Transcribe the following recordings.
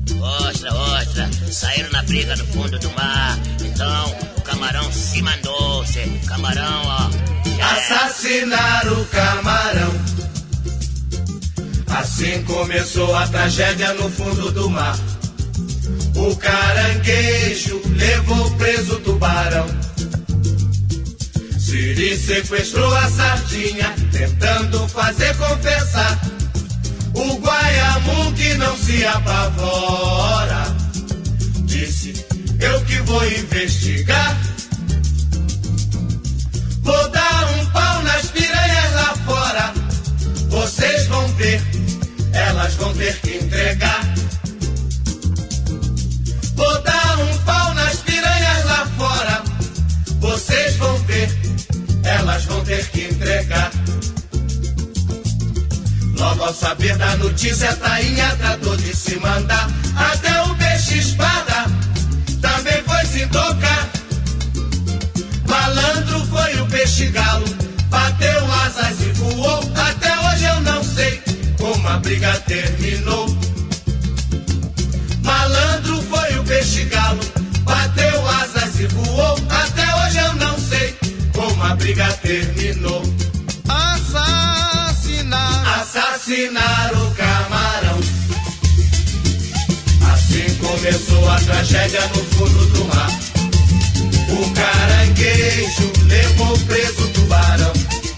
Ostra, ostra, saíram na briga no fundo do mar. Então o camarão se mandou, camarão, ó. Assassinar o camarão. Assim começou a tragédia no fundo do mar. O caranguejo levou preso o tubarão. Siri sequestrou a sardinha, tentando fazer confessar. O guaiamu que não se apavora disse: eu que vou investigar. Vou dar um pau nas piranhas lá fora. Vocês vão ver, elas vão ter que entregar. Vou dar um pau nas piranhas lá fora. Vocês vão ver, elas vão ter que entregar. Logo ao saber da notícia, Tainha tratou de se mandar. Até o peixe-espada também foi se tocar. Malandro foi o peixe-galo, bateu asas e voou. Até hoje eu não sei como a briga terminou. Malandro foi o peixe-galo, bateu asas e voou. Até hoje eu não sei como a briga terminou. Assassinar o camarão. Assim começou a tragédia no fundo do mar. O caranguejo levou preso o tubarão.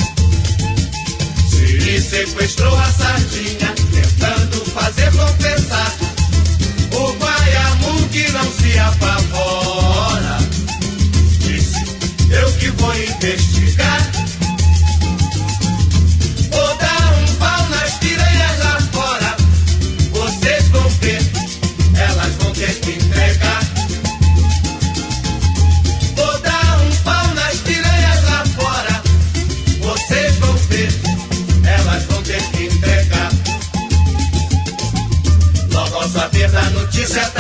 Siri sequestrou a sardinha, tentando fazer confessar. O guaiamu que não se apavora disse: eu que vou investigar. Vou dar um pau nas piranhas lá fora. Vocês vão ver, elas vão ter que entregar. Vou dar um pau nas piranhas lá fora. Vocês vão ver, elas vão ter que entregar. Logo ao saber da notícia,